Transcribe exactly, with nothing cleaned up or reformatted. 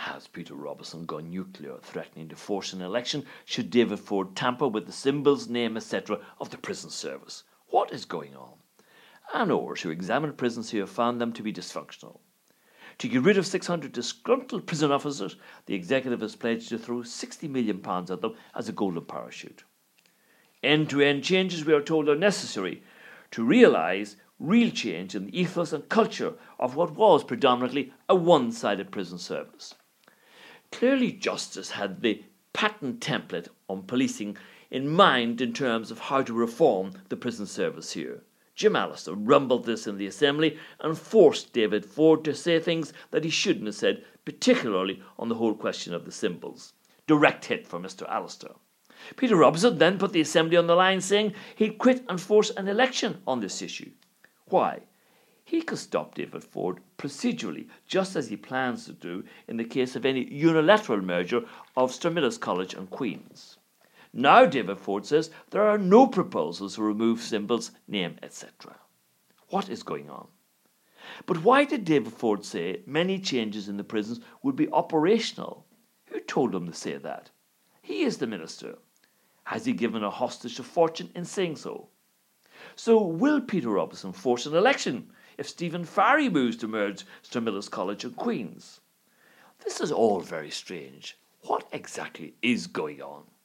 Has Peter Robertson gone nuclear, threatening to force an election should David Ford tamper with the symbols, name, et cetera of the prison service? What is going on? Ann Ors, who examined prisons here, found them to be dysfunctional. To get rid of six hundred disgruntled prison officers, the executive has pledged to throw sixty million pounds at them as a golden parachute. End-to-end changes, we are told, are necessary to realise real change in the ethos and culture of what was predominantly a one-sided prison service. Clearly, Justice had the patent template on policing in mind in terms of how to reform the prison service here. Jim Allister rumbled this in the Assembly and forced David Ford to say things that he shouldn't have said, particularly on the whole question of the symbols. Direct hit for Mister Allister. Peter Robertson then put the Assembly on the line, saying he'd quit and force an election on this issue. Why? He could stop David Ford procedurally, just as he plans to do in the case of any unilateral merger of Sturmillis College and Queen's. Now David Ford says there are no proposals to remove symbols, name, et cetera. What is going on? But why did David Ford say many changes in the prisons would be operational? Who told him to say that? He is the minister. Has he given a hostage of fortune in saying so? So will Peter Robertson force an election if Stephen Farry moves to merge Sturmillis College and Queen's? This is all very strange. What exactly is going on?